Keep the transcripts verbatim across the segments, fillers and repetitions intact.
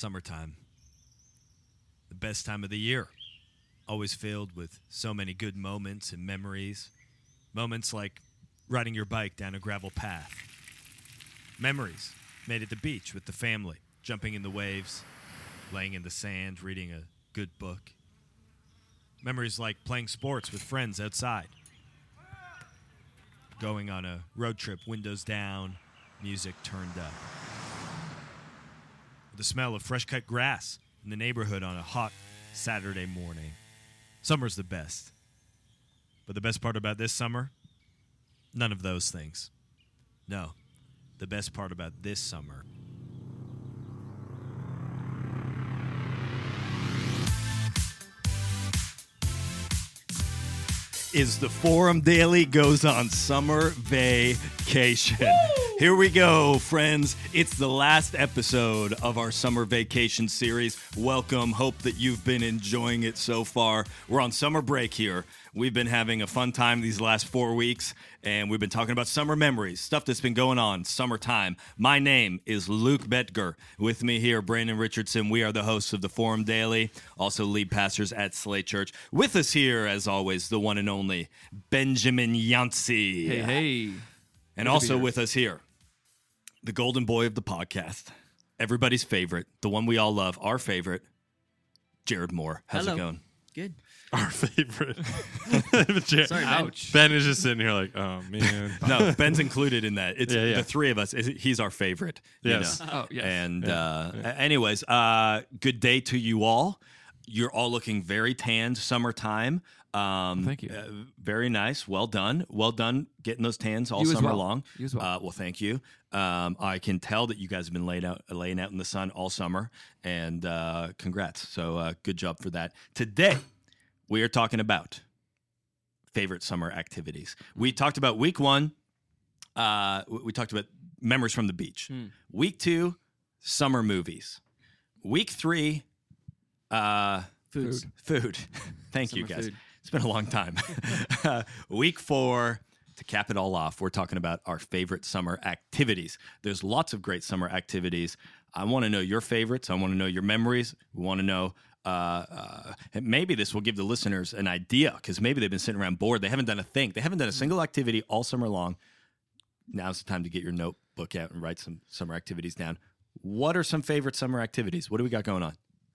Summertime. The best time of the year. Always filled with so many good moments and memories. Moments like riding your bike down a gravel path. Memories made at the beach with the family, jumping in the waves, laying in the sand, reading a good book. Memories like playing sports with friends outside. Going on a road trip, windows down, music turned up. The smell of fresh-cut grass in the neighborhood on a hot Saturday morning. Summer's the best. But the best part about this summer? None of those things. No. The best part about this summer is the Forum Daily goes on summer vacation. Woo! Here we go, friends. It's the last episode of our summer vacation series. Welcome. Hope that you've been enjoying it so far. We're on summer break here. We've been having a fun time these last four weeks, and we've been talking about summer memories, stuff that's been going on, summertime. My name is Luke Betger. With me here, Brandon Richardson. We are the hosts of the Forum Daily, also lead pastors at Slate Church. With us here, as always, the one and only Benjamin Yancey. Hey, hey. And also with us here, the golden boy of the podcast, everybody's favorite, the one we all love, our favorite, Jared Moore. How's Hello. it going? Good. Our favorite. Sorry, Ben. Ouch. Ben is just sitting here like, oh, man. No, Ben's included in that. It's Yeah, yeah. the three of us. He's our favorite. you Yes. know. Uh-huh. Oh, yes. And Yeah, uh, yeah. anyways, uh, good day to you all. You're all looking very tanned summertime. Um, Thank you. Uh, very nice. Well done. Well done getting those tans all You as summer well. long. You as well. Uh, well, thank you. Um, I can tell that you guys have been laid out, laying out in the sun all summer, and uh, congrats. So uh, good job for that. Today, we are talking about favorite summer activities. We talked about week one. Uh, we we talked about memories from the beach. Hmm. Week two, summer movies. Week three, uh, Foods. food. Thank you, Summer guys. food. It's been a long time. Uh, week four, to cap it all off, we're talking about our favorite summer activities. There's lots of great summer activities. I want to know your favorites. I want to know your memories. We want to know. Uh, uh, and maybe this will give the listeners an idea, because maybe they've been sitting around bored. They haven't done a thing. They haven't done a single activity all summer long. Now's the time to get your notebook out and write some summer activities down. What are some favorite summer activities? What do we got going on?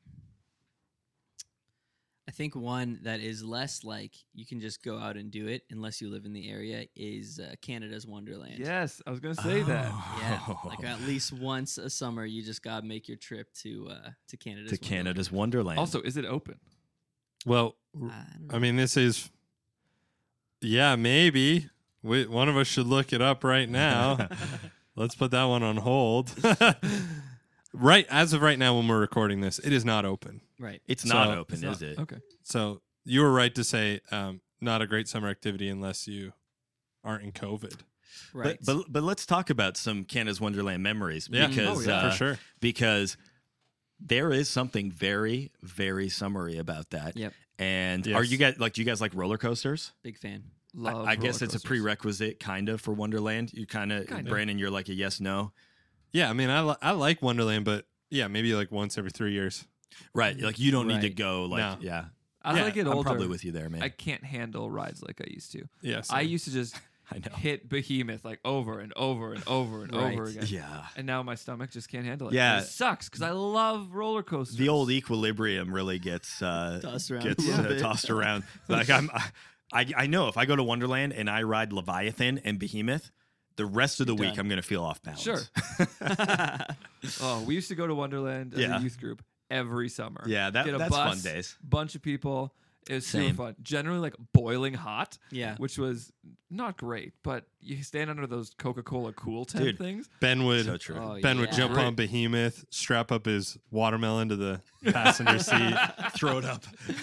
I think one that is less like you can just go out and do it unless you live in the area is uh, Canada's Wonderland. Yes, I was going to say that. Yeah, like at least once a summer, you just gotta make your trip to uh, to Canada's To Wonderland. Canada's Wonderland. Also, is it open? Well, I, don't know. I mean, this is, yeah, maybe. We, one of us should look it up right now. Let's put that one on hold. Right, as of right now, when we're recording this, it is not open. right. it's not So- open, It's not- is it? Okay. So you were right to say um, not a great summer activity unless you aren't in COVID. Right. But, but but let's talk about some Canada's Wonderland memories, Yeah, because Oh, yeah. uh, for sure. because there is something very very summery about that. Yep. And Yes. are you guys like do you guys like roller coasters? Big fan. I- Love I, guess roller it's a coasters. prerequisite kind of for Wonderland. You kind of Kinda. Brandon, you're like a yes no. Yeah, I mean, I, li- I like Wonderland, but yeah, maybe like once every three years. Right. Like you don't need to Right. go like No. yeah. As Yeah, I get I'm older, probably with you there, man. I can't handle rides like I used to. Yes. I used to just I know. hit Behemoth like over and over and over and Right. over again. Yeah. And now my stomach just can't handle it. Yeah. And it sucks because I love roller coasters. The old equilibrium really gets uh, Tossed around gets a little uh, bit. tossed around. Like I'm, I I know if I go to Wonderland and I ride Leviathan and Behemoth, the rest of the You're week done. I'm going to feel off balance. Sure. Oh, we used to go to Wonderland as Yeah. a youth group every summer. Yeah, that- Get a that's bus, fun days. Bunch of people. It was super Same. fun. Generally, like boiling hot. Yeah. Which was not great, but you stand under those Coca-Cola cool tent Dude. things. Ben would So true. Oh, Ben would yeah. jump Great. on Behemoth, strap up his watermelon to the passenger seat. Throw it up.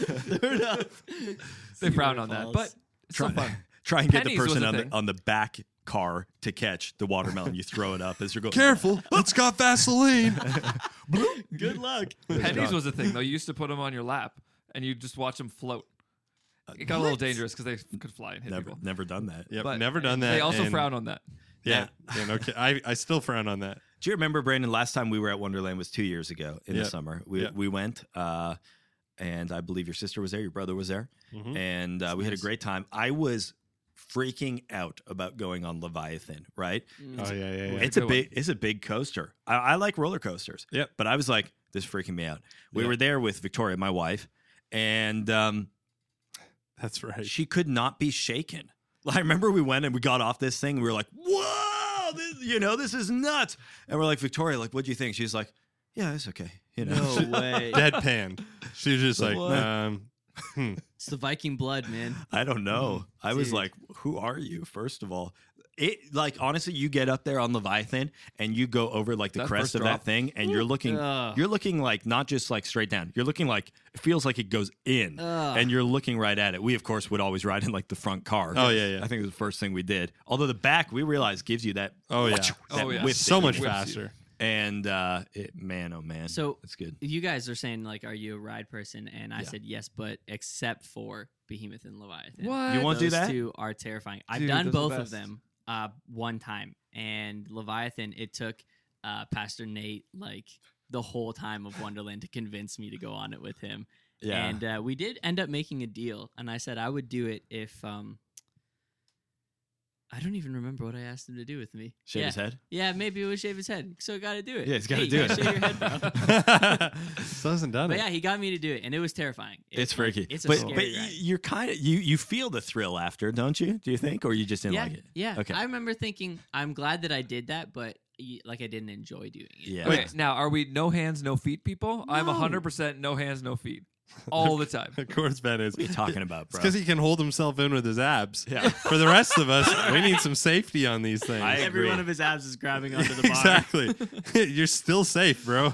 They frown where it on that, falls. but it's Try, so fun. try and get the Pennies was person a on the thing. on the back car to catch the watermelon. You throw it up as you're going. Careful, it's got Vaseline. Good luck. Pennies was a thing though. You used to put them on your lap, and you just watch them float. It got a little dangerous because they f- could fly and hit Never, people. never done that. Yep, But never done that. They also and- frown on that. Yeah, yeah no, ki- I, I still frown on that. Do you remember, Brandon? Last time we were at Wonderland was two years ago in Yep. the summer. We Yep. we went, uh, and I believe your sister was there, your brother was there, Mhm. and uh, we had a nice. great time. I was freaking out about going on Leviathan. Right? Oh yeah, yeah, yeah. It's Good a one. big it's a big coaster. I, I like roller coasters. Yep. But I was like, this is freaking me out. We Yeah. were there with Victoria, my wife, and um, That's right. she could not be shaken. I remember we went and we got off this thing and we were like, whoa, this, you know, this is nuts. And we're like, Victoria, like, what do you think? She's like, yeah, it's okay. You know, No way. Deadpanned. She was just like, What? um, hmm. It's the Viking blood, man. I don't know. I was Dude. like, who are you, first of all? It like honestly, you get up there on Leviathan and you go over like the That crest first of drop? that thing, and you're looking, Ugh. you're looking like not just like straight down. You're looking like it feels like it goes in, Ugh. and you're looking right at it. We of course would always ride in like the front car. Oh, yeah, yeah. I think it was the first thing we did. Although the back we realized gives you that. Oh, yeah. that Oh, yeah. whiff So that much you- whips you. faster. And uh, it, man, oh man, So it's good. you guys are saying like, are you a ride person? And I Yeah. said yes, but except for Behemoth and Leviathan. What? You won't do Those that? two are terrifying. I've Dude, done those are both the of best. them uh, one time, and Leviathan. It took uh, Pastor Nate like the whole time of Wonderland to convince me to go on it with him. Yeah. And uh, we did end up making a deal, and I said I would do it if um, I don't even remember what I asked him to do with me. Shave yeah. his head. Yeah, maybe it was shave his head. So got to do it. Yeah, he's gotta Hey, do you it. Shave your head, bro. Still hasn't done But it. yeah, he got me to do it, and it was terrifying. It's like, freaky. It's a but scary but ride. you're kind of you you feel the thrill after, don't you? Do you think, or you just didn't yeah, like it? yeah. Okay. I remember thinking, I'm glad that I did that, but y- like I didn't enjoy doing it. Yeah. Okay, now are we no hands, no feet people? I'm No. one hundred percent no hands, no feet. All the time. Of course, Ben is. What are you talking about, bro? because he can hold himself in with his abs. Yeah. For the rest of us, we need some safety on these things. I Every agree. one of his abs is grabbing onto the bar. exactly. You're still safe, bro.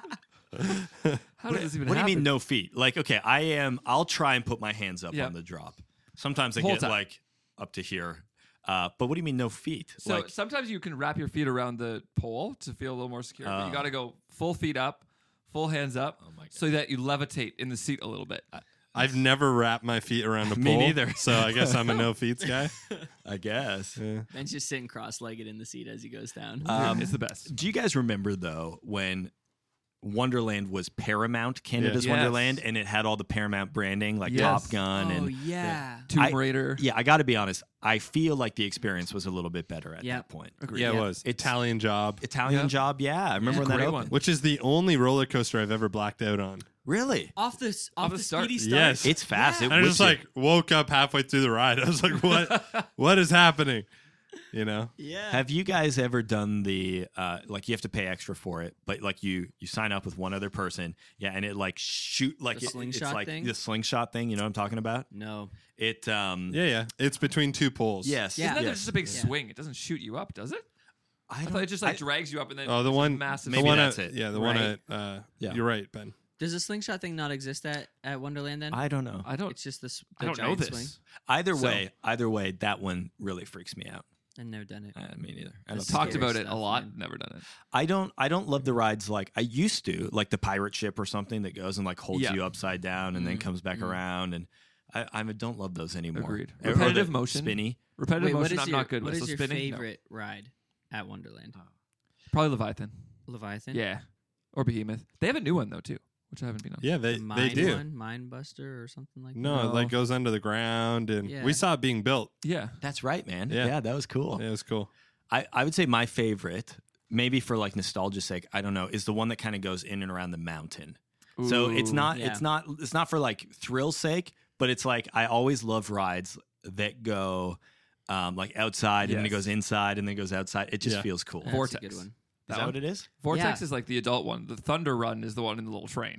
How did this even What do you happen? mean no feet? Like, okay, I am. I'll try and put my hands up Yeah. on the drop. Sometimes I Whole get time. like up to here. Uh, but what do you mean no feet? So like, sometimes you can wrap your feet around the pole to feel a little more secure. but Oh. you got to go full feet up, full hands up, Oh my God. so that you levitate in the seat a little bit. I've never wrapped my feet around a Me pole. neither. So I guess I'm a no feet guy. I guess. Yeah. Ben's just sitting cross-legged in the seat as he goes down. Um, it's the best. Do you guys remember though when Wonderland was Paramount, Canada's Yes. Wonderland, and it had all the Paramount branding like Yes. Top Gun oh and yeah. Tomb I- Raider. yeah, I got to be honest. I feel like the experience was a little bit better at Yep. that point. Agreed. Yeah, it Yeah. was. It's- Italian Job, Italian Yeah. Job, yeah, I remember when that great opened. one. which is the only roller coaster I've ever blacked out on. Really? Off the s- off, the the start. speedy start. Yes. It's fast. Yeah. It And I whips just you. like woke up halfway through the ride. I was like, what? What is happening? You know? Yeah. Have you guys ever done the uh, like you have to pay extra for it, but like you you sign up with one other person, yeah, and it like shoot like The it- slingshot it's like thing? the slingshot thing. You know what I'm talking about? no. It um Yeah, yeah. It's between two poles. yes Yeah. Isn't that yes. just a big Yeah. swing? It doesn't shoot you up, does it? I, I don't- thought it just like I- drags you up and then Oh, the it's a one. massive. The Maybe one that's at, it. Yeah, the one Right. at. Uh, Yeah. You're right, Ben. Does the slingshot thing not exist at, at Wonderland then? I don't know. I don't. It's just this. I don't know giant this. Swing. Either So- way, either way, that one really freaks me out. I've never done it. Uh, me neither. I That's don't, Talked scary about it a stuff, lot. man. Never done it. I don't. I don't love the rides like I used to, like the pirate ship or something that goes and like holds Yeah. you upside down and then Mhm. comes back Mhm. around. And I, I don't love those anymore. Agreed. Or- or Repetitive the motion. spinny. Repetitive Wait, what motion. is I'm your, not good what with. is So your spinning, no. favorite ride at Wonderland? Probably Leviathan. Leviathan? Yeah, or Behemoth. They have a new one though too, which I haven't been on. Yeah, they The they Mine do. One, Mine Buster or something like No, that? it like goes under the ground, and Yeah. we saw it being built. Yeah. That's right, man. Yeah. Yeah, that was cool. Yeah, it was cool. I, I would say my favorite, maybe for like nostalgia's sake, I don't know, is the one that kind of goes in and around the mountain. So it's Ooh. not Yeah. it's not it's not for like thrill's sake, but it's like I always love rides that go um, like outside and then it Yes. goes inside and then it goes outside. It just Yeah. feels cool. That's Is Vortex. a good one. That that one? what it is? Vortex Yeah. is like the adult one. The Thunder Run is the one in the little train.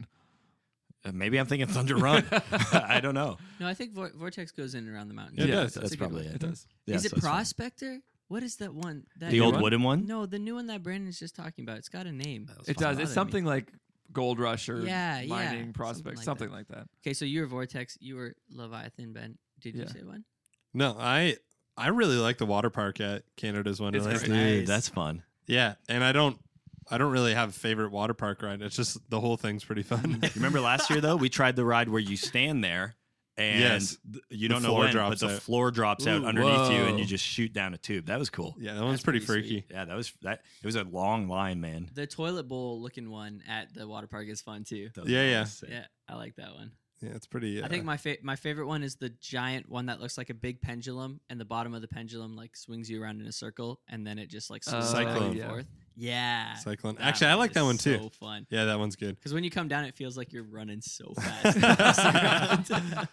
Uh, maybe I'm thinking Thunder Run. I don't know. No, I think Vor- Vortex goes in and around the mountain. Yeah, it Yeah, does. That's That's a good probably one. it. It does. Yeah, is it so it's fine. Prospector? What is that one? That The old one? wooden one? No, the new one that Brandon's just talking about. It's got a name. It does. bothering It's me. something like Gold Rush or Yeah, yeah, mining something prospects, like something that. like that. Okay, so you were Vortex. You were Leviathan, Ben. Did you Yeah. say one? No, I I really like the water park at Canada's Wonderland. great. Dude, Nice. that's fun. Yeah, and I don't I don't really have a favorite water park ride. It's just the whole thing's pretty fun. You remember last year though, we tried the ride where you stand there and Yes. th- you The don't know floor when, drops but the out. floor drops out Ooh, underneath you, and whoa. you just shoot down a tube. That was cool. Yeah, that one's That's pretty, pretty freaky. Yeah, that was that. It was a long line, man. The toilet bowl looking one at the water park is fun too. That was Yeah, really yeah. sick. Yeah, I like that one. Yeah, it's pretty. Uh, I think my fa- my favorite one is the giant one that looks like a big pendulum, and the bottom of the pendulum like swings you around in a circle, and then it just like swings back Cyclone. and yeah. forth. Yeah, Cyclone. that Actually, I like is that one too. So fun Yeah, that one's good. because when you come down, it feels like you're running so fast.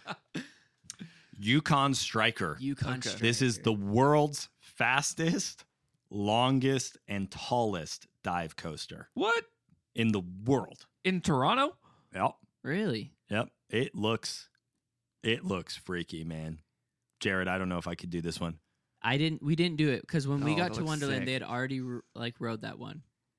Yukon Striker. Yukon. Okay. This is the world's fastest, longest, and tallest dive coaster What? in the world. In Toronto? Yep. really. Yep. It looks it looks freaky, man. Jared, I don't know if I could do this one. I didn't. We didn't do it because when we Oh, got that to looks Wonderland, sick. they had already r- like rode that one,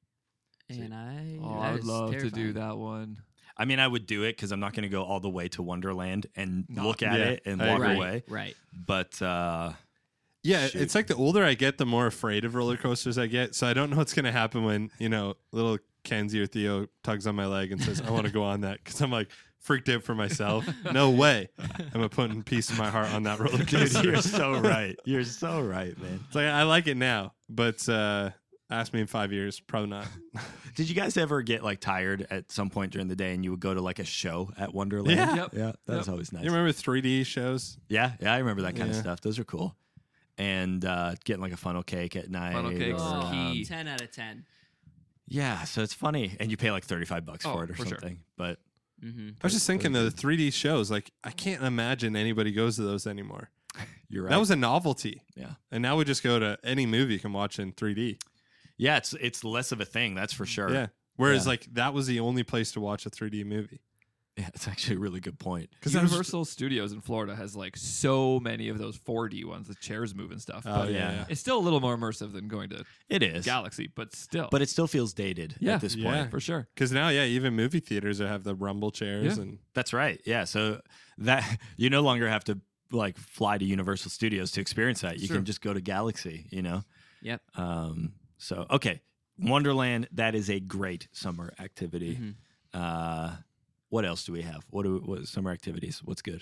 and I. Oh, that I'd was love to do terrifying. that one. I mean, I would do it because I'm not going to go all the way to Wonderland and No. look at Yeah, it and I walk agree. Right, away. right. But uh, Yeah, Shoot. it's like the older I get, the more afraid of roller coasters I get. So I don't know what's going to happen when, you know, little Kenzie or Theo tugs on my leg and says, I want to go on that. Because I'm like freaked out for myself. No way. I'm a putting piece of my heart on that roller dude, coaster. you're so right. You're so right, man. It's like, I like it now, but uh, ask me in five years, probably not. Did you guys ever get like tired at some point during the day and you would go to like a show at Wonderland? Yeah. Yep. Yeah, that was Yep. always nice. You remember three D shows? Yeah, yeah, I remember that kind of Yeah. stuff. Those are cool. And uh, getting like a funnel cake at night. Funnel cake's or, Oh, key. ten out of ten. yeah, so it's funny. And you pay like thirty-five bucks Oh, for it or for sure. something. But Mm-hmm. I was just thinking the three D shows, like, I can't imagine anybody goes to those anymore. you're right. That was a novelty. yeah. And now we just go to any movie you can watch in three D. Yeah, it's it's less of a thing, that's for sure. Yeah. Whereas, Yeah. like, that was the only place to watch a three D movie. Yeah, it's actually a really good point. Because that was- Universal Studios in Florida has like so many of those four D ones, the chairs move and stuff. Oh, but yeah. yeah. It's still a little more immersive than going to It is. Galaxy, but still. But it still feels dated Yeah. at this point. Yeah. for sure. Because now, yeah, even movie theaters have the rumble chairs. Yeah. And That's right. Yeah. So that you no longer have to like fly to Universal Studios to experience that. You Sure. can just go to Galaxy, you know? Yep. Um, so okay. Wonderland, that is a great summer activity. Mhm. Uh what else do we have? What do what summer activities? What's good?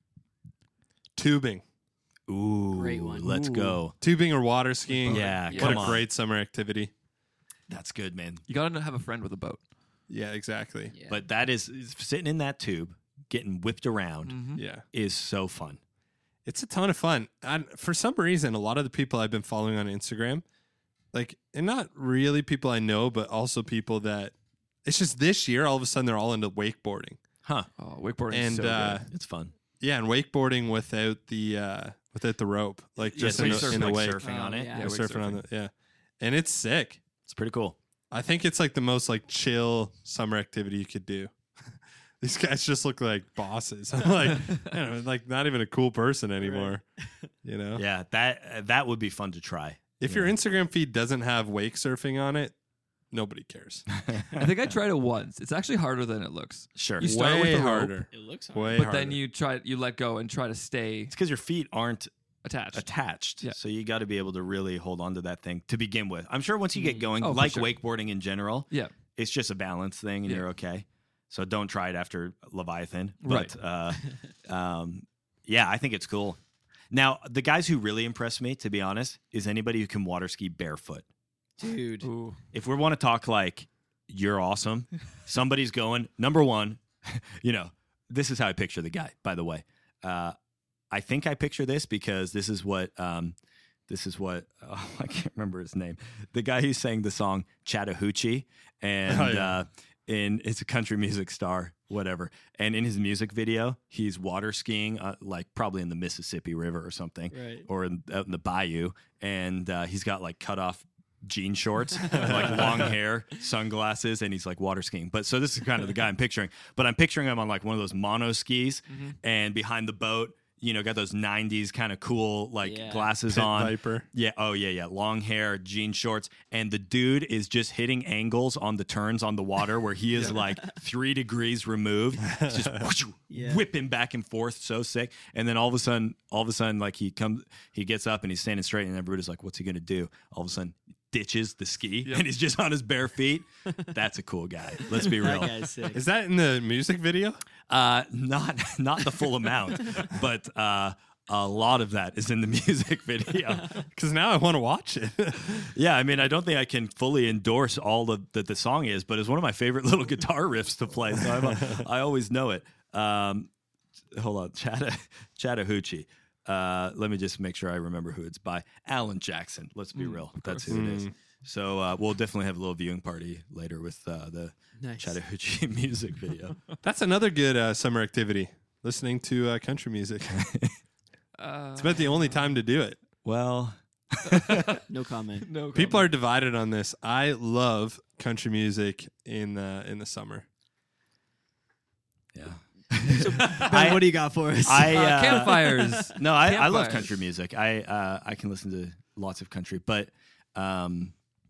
tubing. Ooh, Great one. Let's Ooh. go. Tubing or water skiing. Yeah, Yeah. What come a on. great summer activity. That's good, man. You got to have a friend with a boat. Yeah, exactly. Yeah. But that is sitting in that tube, getting whipped around Mm-hmm. Yeah. is so fun. It's a ton of fun. And for some reason, a lot of the people I've been following on Instagram, like, and not really people I know, but also people that it's just this year, all of a sudden, they're all into wakeboarding. Huh. Oh, wakeboarding And, is so uh, good. It's fun. Yeah, and wakeboarding without the uh without the rope, like Yeah, just so in, you a, surf in a like wake. surfing on Oh, it. yeah. Yeah, wake surfing on surfing. the yeah, and it's sick. It's pretty cool. I think it's like the most like chill summer activity you could do. These guys just look like bosses. I'm like, I don't know, like not even a cool person anymore. You know, Yeah, that that would be fun to try. if Yeah. your Instagram feed doesn't have wake surfing on it, nobody cares. I think I tried it once. It's actually harder than it looks. Sure. You start Way with the rope, harder. It looks hard. Way but harder. then you try you let go and try to stay It's because your feet aren't attached. attached. Yeah. So you got to be able to really hold on to that thing to begin with. I'm sure once you get going, Oh, for like sure. wakeboarding in general, Yeah. it's just a balance thing and Yeah. you're okay. So don't try it after Leviathan. Right. But uh, um, yeah, I think it's cool. Now, the guys who really impress me, to be honest, is anybody who can water ski barefoot. Dude. Ooh. If we want to talk like you're awesome, somebody's going, number one, you know, this is how I picture the guy, by the way. Uh, I think I picture this because this is what um, this is what oh, I can't remember his name. The guy who sang the song Chattahoochee, and Oh, yeah. uh, in it's a country music star, whatever. And in his music video, he's water skiing, uh, like probably in the Mississippi River or something, Right. or in, out in the bayou, and uh, he's got like cut off jean shorts, like long hair, sunglasses, and he's like water skiing. But so this is kind of the guy I'm picturing. But I'm picturing him on like one of those mono skis, Mm-hmm. and behind the boat, you know, got those nineties kind of cool like Yeah. glasses Pit on. Viper. Yeah. Oh, yeah, yeah. Long hair, jean shorts. And the dude is just hitting angles on the turns on the water where he is like three degrees removed. It's just whoosh, Yeah. whipping back and forth. So sick. And then all of a sudden, all of a sudden, like he comes, he gets up and he's standing straight and everybody's like, what's he going to do? All of a sudden, ditches the ski Yep. and he's just on his bare feet. That's a cool guy. Let's be That real. guy's sick. Is that in the music video? Uh, not not the full amount, but uh, a lot of that is in the music video. Because now I want to watch it. Yeah, I mean, I don't think I can fully endorse all the, that the song is, but it's one of my favorite little guitar riffs to play. So I'm a, I always know it. Um, hold on, Chatta, Chattahoochee. Uh, let me just make sure I remember who it's by. Alan Jackson. Let's be Mm, real. of That's course. who it is. Mm. So uh, we'll definitely have a little viewing party later with uh, the Nice. Chattahoochee music video. That's another good uh, summer activity. Listening to uh, country music. Uh, It's about the only time to do it. Well, No comment. no. People are comment. divided on this. I love country music in the in the summer. yeah. Ben, what do you got for us? I Uh, uh, campfires. No, I, I love Campfires. country music. I uh, I can listen to lots of country, but um,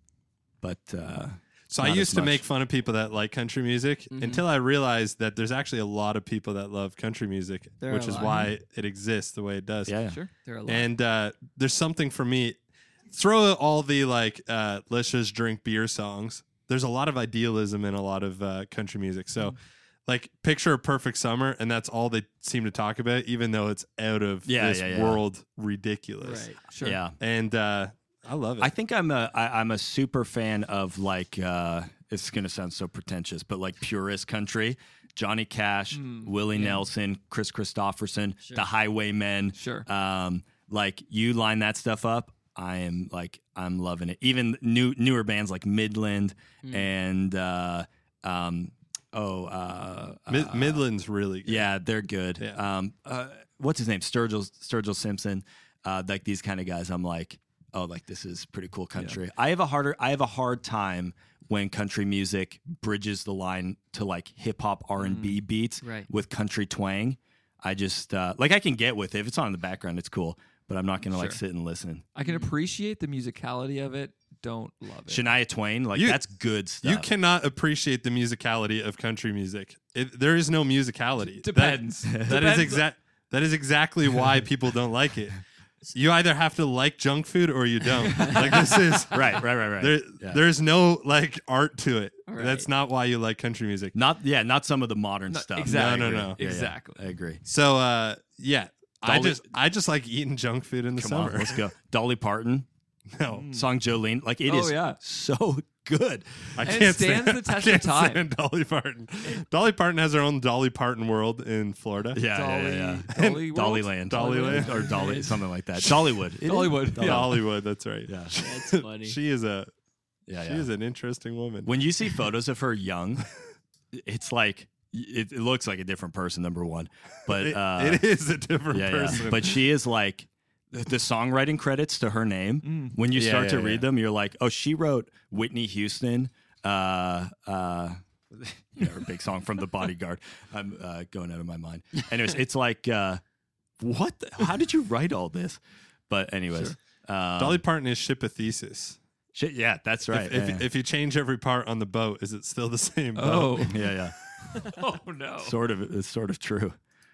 but uh, So I Not used as to much. make fun of people that like country music Mhm. until I realized that there's actually a lot of people that love country music, There are which a is lot. why it exists the way it does. yeah, yeah. Sure. There are a lot. And uh, there's something for me. Throw out all the like, uh, let's just drink beer songs. There's a lot of idealism in a lot of uh, country music. So, Mm. like, picture a perfect summer, and that's all they seem to talk about, even though it's out of Yeah, this yeah, yeah. world ridiculous. right. Sure. Yeah. And uh, I love it. I think I'm a I, I'm a super fan of like uh, it's gonna sound so pretentious, but like purist country. Johnny Cash, Mm, Willie yeah. Nelson, Chris Christopherson, Sure. the Highwaymen. Sure. Um, like you line that stuff up, I am like I'm loving it. Even new newer bands like Midland Mm. and uh, um, oh uh, Mid- uh, Midland's really good. yeah, they're good. Yeah. Um, uh, what's his name? Sturgill Sturgill Simpson. Uh, like these kind of guys, I'm like, oh, like this is pretty cool country. I have a harder, I have a hard time when country music bridges the line to like hip hop R and B beats Right. with country twang. I just uh, like I can get with it if it's on in the background, it's cool, but I'm not gonna like Sure. sit and listen. I can appreciate the musicality of it. Don't love it. Shania Twain, like You- that's good stuff. You cannot appreciate the musicality of country music. It, there is no musicality. That- Depends. That is Depends. exact. That is exactly why people don't like it. You either have to like junk food or you don't. Like this is right, right, right, right. there. Yeah. There's no like art to it. Right. That's not why you like country music. Not yeah, not some of the modern No, stuff. exactly. I agree. No, no, no. Yeah, yeah, Exactly. I agree. So uh, yeah, I Dolly- just I just like eating junk food in the Come summer. on, let's go. Dolly Parton. No, Song Jolene, like it Oh, is yeah. so good. I And can't it stands stand the test I of can't time. stand Dolly Parton. Dolly Parton has her own Dolly Parton world in Florida. Yeah, Dolly, yeah, yeah. Dolly, World? Dollyland, Dollyland. or Dolly, something like that. Dollywood, It is? Dollywood, Dolly- yeah. Hollywood. That's right. Yeah, That's funny. She is a yeah, she yeah. is an interesting woman. When you see photos of her young, it's like it, it looks like a different person. Number one, but It- uh, it is a different yeah, person. yeah. But she is like the the songwriting credits to her name. Mm. When you Yeah, start yeah, to yeah. read them, you're like, oh, she wrote Whitney Houston. Uh, uh, you know, her big song from The Bodyguard. I'm uh, going out of my mind. Anyways, it's like, uh, what? The, how did you write all this? But anyways, um, Dolly Parton is ship a thesis. shit, yeah, that's right. If, if, yeah. if you change every part on the boat, is it still the same boat? Oh. yeah, yeah. Oh no. Sort of, it's sort of true.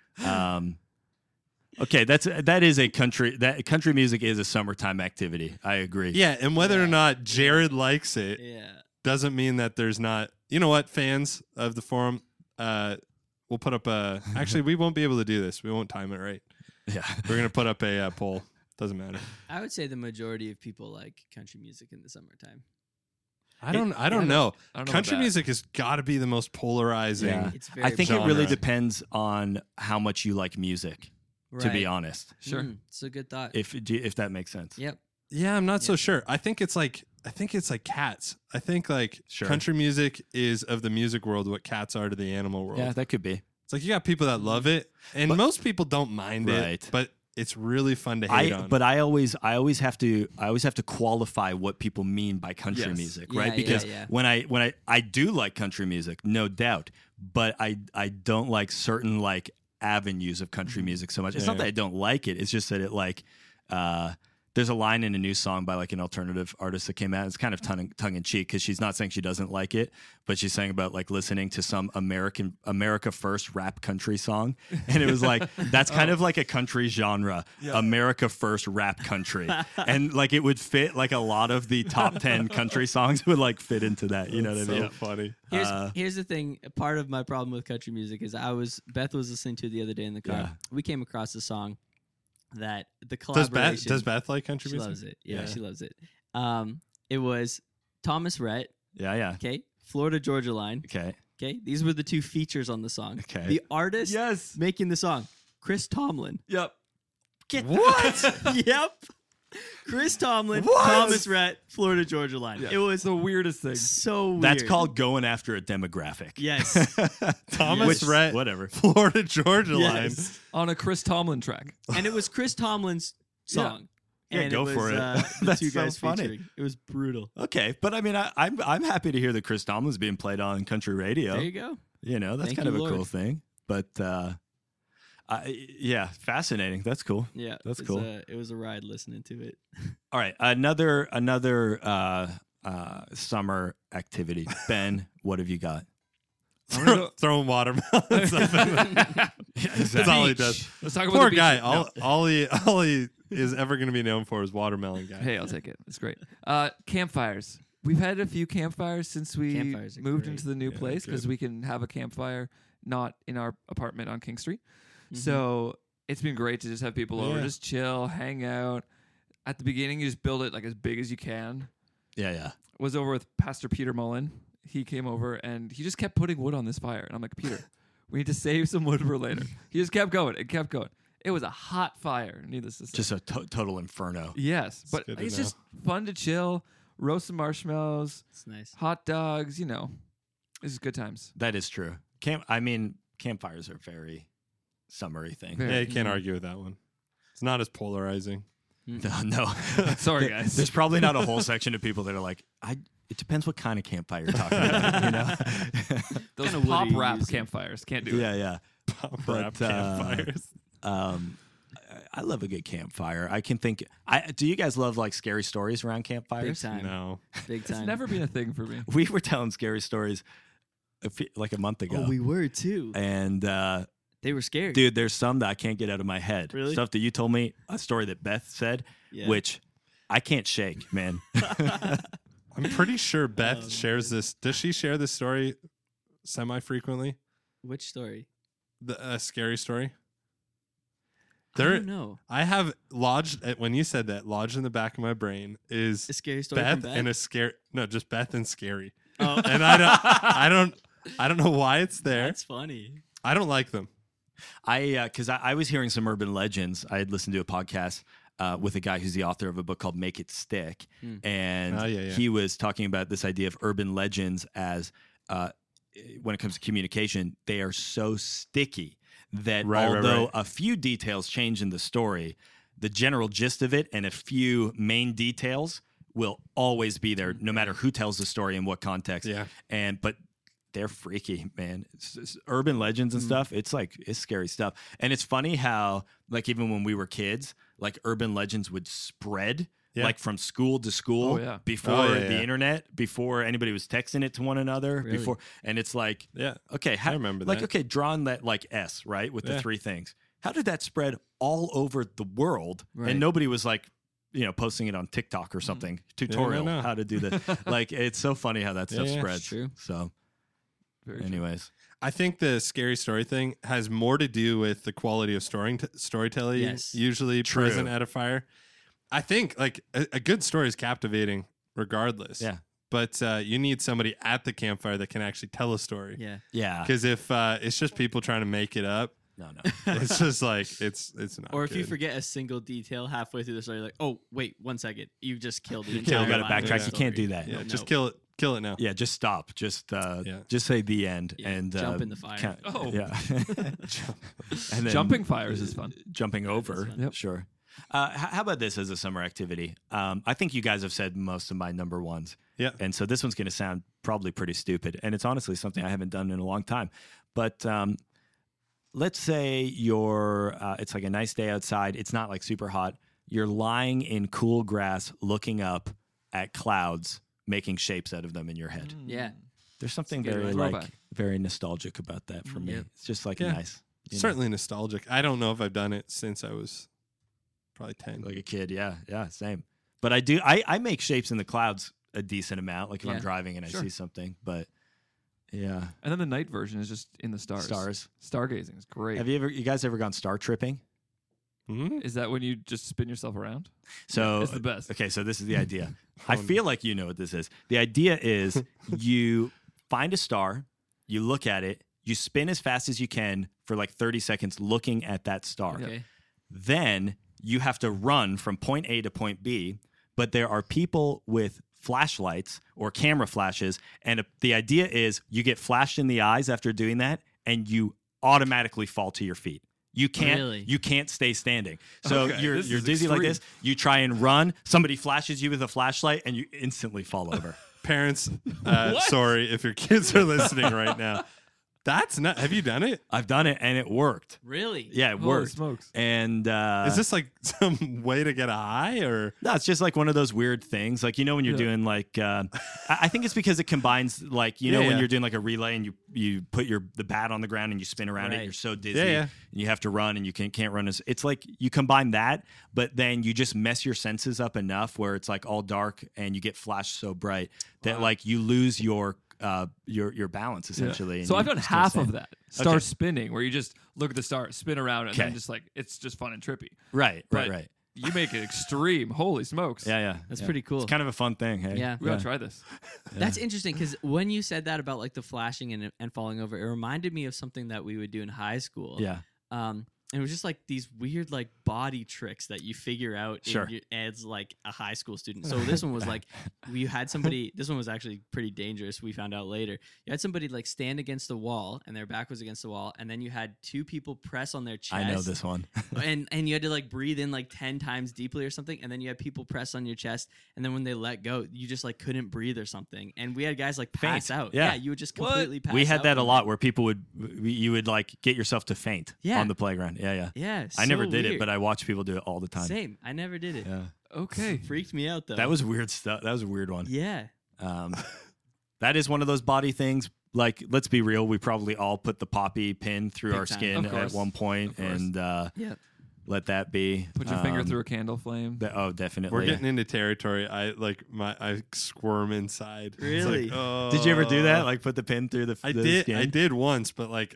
Um, okay, that's that is a country that country music is a summertime activity. I agree. Yeah, and whether or Yeah. not Jared likes it Yeah. doesn't mean that there's not. You know what, fans of the forum, uh, we'll put up a. Actually, we won't be able to do this. We won't time it right. yeah. We're gonna put up a uh, poll. Doesn't matter. I would say the majority of people like country music in the summertime. I don't. I I don't don't- know. I don't know Country about that. music has got to be the most polarizing. Yeah. It's very I think it really genre. depends on how much you like music. To be Right. honest, Sure. Mm, it's a good thought. if if that makes sense. Yep. Yeah, I'm not so Yeah. sure. I think it's like I think it's like cats. I think like Sure. country music is of the music world what cats are to the animal world. Yeah, that could be. It's like you got people that love it, and But- most people don't mind Right. it, but it's really fun to hate I on. but I always I always have to I always have to qualify what people mean by country Yes. music, Yeah, right? yeah, Because yeah. when I when I I do like country music, no doubt, but I I don't like certain like avenues of country music so much. It's Yeah, not that yeah. I don't like it. It's just that it like uh There's a line in a new song by like an alternative artist that came out. It's kind of tongue tongue in cheek because she's not saying she doesn't like it, but she's saying about like listening to some American America First rap country song, and it was like that's kind Oh. of like a country genre, America First rap country, and like it would fit like a lot of the top ten country songs would like fit into that. You know what I so mean? funny. Here's Uh, here's the thing. Part of my problem with country music is I was Beth was listening to it the other day in the car. Yeah. We came across a song that the Does collaboration. Beth does Beth like country she music? loves it. Yeah, Yeah. she loves it. Um, it was Thomas Rhett. Yeah, yeah. Okay, Florida Georgia Line. Okay. Okay, these were the two features on the song. Okay. The artist Yes. making the song, Chris Tomlin. Yep. Get What? Yep. Chris Tomlin, What? Thomas Rhett, Florida Georgia Line. Yeah. It was the weirdest thing. so weird. That's called going after a demographic. Yes. Thomas Which- Rhett, whatever. Florida Georgia line. Yes. On a Chris Tomlin track. And it was Chris Tomlin's song. Yeah, and go it was, for it. Uh, the That's two so guys funny. featuring. It was brutal. Okay, but I mean, I, I'm I'm happy to hear that Chris Tomlin's being played on country radio. There you go. You know, that's Thank kind you, of a Lord. cool thing. But uh, I, yeah, fascinating. That's cool. Yeah, That's it was cool. A, it was a ride listening to it. All right, another another uh, uh, summer activity. Ben, what have you got? I'm gonna go- Throwing watermelons. That's all he does. Let's talk about Poor the beach. guy. No. All, all he all he is ever going to be known for is watermelon guy. Hey, I'll take it. It's great. Uh, campfires. We've had a few campfires since we Campfires are moved great. into the new Yeah, place because good. we can have a campfire not in our apartment on King Street. Mhm. So it's been great to just have people over, Yeah. just chill, hang out. At the beginning, you just build it like as big as you can. Yeah, yeah. Was over with Pastor Peter Mullen. He came over and he just kept putting wood on this fire. And I'm like, Peter, we need to save some wood for later. He just kept going. It kept going. It was a hot fire, needless to say. Just a to- total inferno. yes, but good to it's know. just fun to chill, roast some marshmallows, It's nice. hot dogs, you know. This is good times. That is true. Camp. I mean, campfires are very summery thing. Very. Yeah, you can't Mhm. argue with that one. It's not as polarizing. No, no. Sorry, There- guys. There's probably not a whole section of people that are like, I. It depends what kind of campfire you're talking about. You know. Those Kinda wood pop are you rap using? campfires. Can't do it. yeah, yeah. Pop But, rap uh, campfires. Um, I- I love a good campfire. I can think. I do. You guys love like scary stories around Big campfires? time. No. Big It's time. never been a thing for me. We were telling scary stories a fe- like a month ago, Oh, we were too. and uh, They were scared. dude, there's some that I can't get out of my head. Really? Stuff that you told me, a story that Beth said, Yeah. which I can't shake, man. I'm pretty sure Beth Um, shares this. Does she share this story semi frequently? Which story? The uh, scary story? I There, don't know. I have lodged uh, when you said that lodged in the back of my brain is A scary story Beth from Beth. and a scare. No, just Beth and scary. oh. And I don't, I don't, I don't know why it's there. That's funny. I don't like them. I because I, I was hearing some urban legends. I had listened to a podcast uh, with a guy who's the author of a book called Make It Stick, Hmm. and Oh, yeah, yeah. he was talking about this idea of urban legends as uh, when it comes to communication, they are so sticky that Right, right, although right. a few details change in the story, the general gist of it and a few main details will always be there, no matter who tells the story in what context. Yeah. And but they're freaky, man. It's, it's urban legends and Mm. stuff. It's like it's scary stuff. And it's funny how, like, even when we were kids, like urban legends would spread, Yeah. like from school to school, Oh, yeah. before Oh, yeah, the yeah. internet, before anybody was texting it to one another, Really? before, and it's like, Yeah. okay, how, I remember like, that. okay, drawing that like S, right, with the Yeah. three things. How did that spread all over the world? Right. And nobody was like, you know, posting it on TikTok or something, tutorial no. how to do this. Like, it's so funny how that Yeah, stuff yeah, spreads. true. So, Very true. anyways. I think the scary story thing has more to do with the quality of story storytelling Yes. usually True. present at a fire. I think like a, a good story is captivating regardless. Yeah. But uh, you need somebody at the campfire that can actually tell a story. Yeah. Yeah. Because if uh, it's just people trying to make it up, No, no. it's just like it's it's not. Or if you good. forget a single detail halfway through the story, like, oh wait, one second, you just killed the You entire. can't, you gotta line of the backtrack. You can't story. do that. yeah, No. just kill it, kill it now. Yeah, just stop. Just uh, Yeah. just say the end Yeah, and jump uh, in the fire. count- Oh. yeah. And then- Jumping fires is fun. Jumping over, fun. Yep. sure. Uh, h- how about this as a summer activity? Um, I think you guys have said most of my number ones. Yeah. And so this one's going to sound probably pretty stupid. And it's honestly something I haven't done in a long time. But um, let's say you're, uh, it's like a nice day outside. It's not like super hot. you're lying in cool grass, looking up at clouds, making shapes out of them in your head. Yeah. There's something That's a good very one. like Throwback. very nostalgic about that for me. Yep. It's just like Yeah. nice. you know, Certainly nostalgic. I don't know if I've done it since I was probably ten. like a kid. Yeah, yeah, same. But I do. I, I make shapes in the clouds a decent amount. Like if Yeah. I'm driving and I Sure. see something. But yeah, And then the night version is just in the stars. stars. Stargazing is great. Have you ever? You guys ever gone star tripping? Hmm? Is that when you just spin yourself around? So It's the best. Okay, so this is the idea. I Oh, feel like you know what this is. The idea is you find a star, you look at it, you spin as fast as you can for like thirty seconds looking at that star. Okay. Then you have to run from point A to point B, but there are people with flashlights or camera flashes, and uh, the idea is you get flashed in the eyes after doing that, and you automatically fall to your feet. You can't. Really? You can't stay standing. So Okay, you're this you're is dizzy like extreme. this. You try and run. Somebody flashes you with a flashlight, and you instantly fall over. Parents, uh, What? sorry if your kids are listening right now. That's not. Have you done it? I've done it, and it worked. Really? Yeah, it Holy worked. smokes. And uh, Is this like some way to get a high or? No, it's just like one of those weird things. Like, you know, when you're Yeah. doing like, uh, I I think it's because it combines like, you know, Yeah, when yeah. you're doing like a relay and you, you put your, the bat on the ground and you spin around it, Right. you're so dizzy Yeah, yeah. and you have to run and you can, can't run as, it's like you combine that, but then you just mess your senses up enough where it's like all dark and you get flashed so bright that Wow. like you lose your, uh, your, your balance essentially. and So you I've done still half stand. of that. Star Okay. spinning, where you just look at the star, spin around, and then Okay. just like it's just fun and trippy. Right, But right, right. You make it extreme. Holy smokes. Yeah, yeah. That's yeah. pretty cool. It's kind of a fun thing. Hey? Yeah. We gotta try this. That's interesting because when you said that about like the flashing and, and falling over, it reminded me of something that we would do in high school. Yeah. Um, and it was just like these weird like body tricks that you figure out Sure. in your, as like a high school student. So this one was like we had somebody. This one was actually pretty dangerous. We found out later. You had somebody like stand against the wall and their back was against the wall, and then you had two people press on their chest. I know this one. and and you had to like breathe in like ten times deeply or something, and then you had people press on your chest, and then when they let go you just like couldn't breathe or something, and we had guys like pass Faint. out. Yeah. You would just What? completely pass We had out that a from lot where people would, you would like get yourself to faint Yeah. on the playground. Yeah, yeah. it. Yeah, I never so did it, weird. but I watch people do it all the time. Same. I never did it. Yeah. Okay. Freaked me out though. That was weird stuff. That was a weird one. yeah. Um, that is one of those body things. Like, let's be real. We probably all put the poppy pin through Big our time. skin Of at course. one point Of course. and uh, Yeah. let that be. Put your finger Um, through a candle flame. that- oh, definitely. We're getting into territory. I like my I squirm inside. It's like, Really? oh. Did you ever do that? Like, put the pin through the, I the did. skin? I did once, but like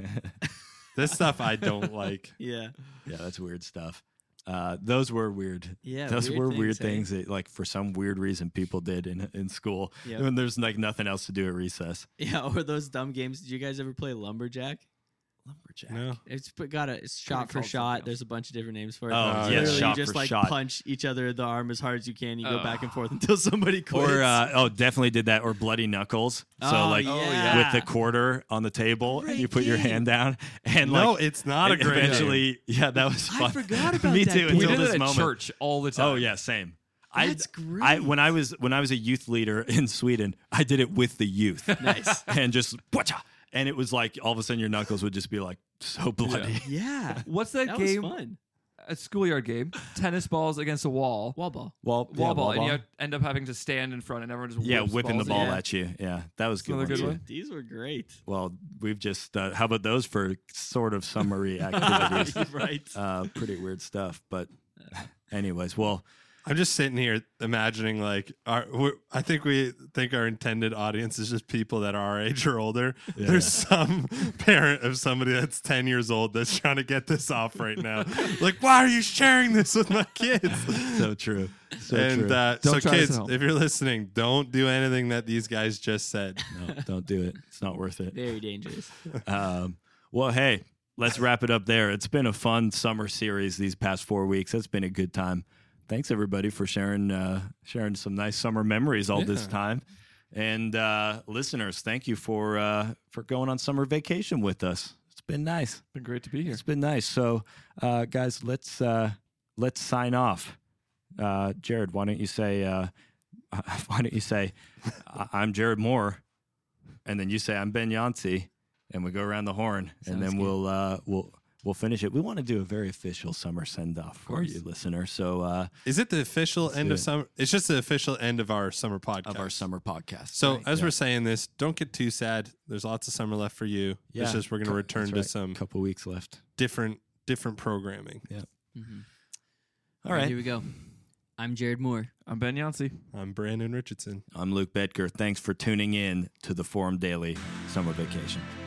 this stuff I don't like. Yeah. Yeah, that's weird stuff. Uh, those were weird. Yeah. Those were weird hey? things that, like, for some weird reason, people did in in school Yep. when there's like nothing else to do at recess. Yeah. Or those dumb games. Did you guys ever play Lumberjack? Lumberjack. No. It's put- got a it's shot for called shot. something else. There's a bunch of different names for it. Oh, Uh, yeah, Literally, shot you just for like shot. punch each other in the arm as hard as you can. You go Oh. back and forth until somebody quits. Or uh, oh, definitely did that. Or bloody knuckles. So Oh, like yeah. with the quarter on the table, and Great you put your game. hand down, and No, like it's not a and great. eventually, yeah, that was I fun. forgot about Me that too. game. we Until did it this at moment. church all the time. Oh yeah, same. I, That's great. I when I was when I was a youth leader in Sweden, I did it with the youth. Nice. and just whatcha, and it was like all of a sudden your knuckles would just be like so bloody. Yeah. What's that, That game? was fun. A schoolyard game. Tennis balls against a wall. Wall ball. Wall, Wall yeah, ball, and ball. you end up having to stand in front, and everyone just yeah, whips whipping the balls ball at you. at you. Yeah, that was a good. Another one good too. one. These were great. Well, we've just uh, how about those for sort of summary activities? right. uh, pretty weird stuff. But anyways, well, I'm just sitting here imagining like our. We're, I think we think our intended audience is just people that are our age or older. Yeah. There's some parent of somebody that's ten years old that's trying to get this off right now. Like, why are you sharing this with my kids? so true. So and true. uh, Don't so, try this kids, at home. if you're listening, don't do anything that these guys just said. no, don't do it. It's not worth it. Very dangerous. Um, well, hey, let's wrap it up there. It's been a fun summer series these past four weeks. It's been a good time. Thanks everybody for sharing uh, sharing some nice summer memories all this Yeah. time. And uh, listeners, thank you for uh, for going on summer vacation with us. It's been nice. Been great to be here. It's been nice. So, uh, guys, let's uh, let's sign off. Uh, Jared, why don't you say uh, why don't you say "I- I'm Jared Moore, and then you say I'm Ben Yancey, and we go around the horn, and Sounds then good. we'll uh, we'll we'll finish it. We want to do a very official summer send off for course. you, listener. So uh, Is it the official end do of it. summer? It's just the official end of our summer podcast. of our summer podcast. So Right. as Yeah. we're saying this, don't get too sad. There's lots of summer left for you. Yeah. It's just we're going to Cou- return that's to right. some couple weeks left. different different programming. Mhm. All right. Here we go. I'm Jared Moore. I'm Ben Yancey. I'm Brandon Richardson. I'm Luke Bedker. Thanks for tuning in to the Forum Daily Summer Vacation.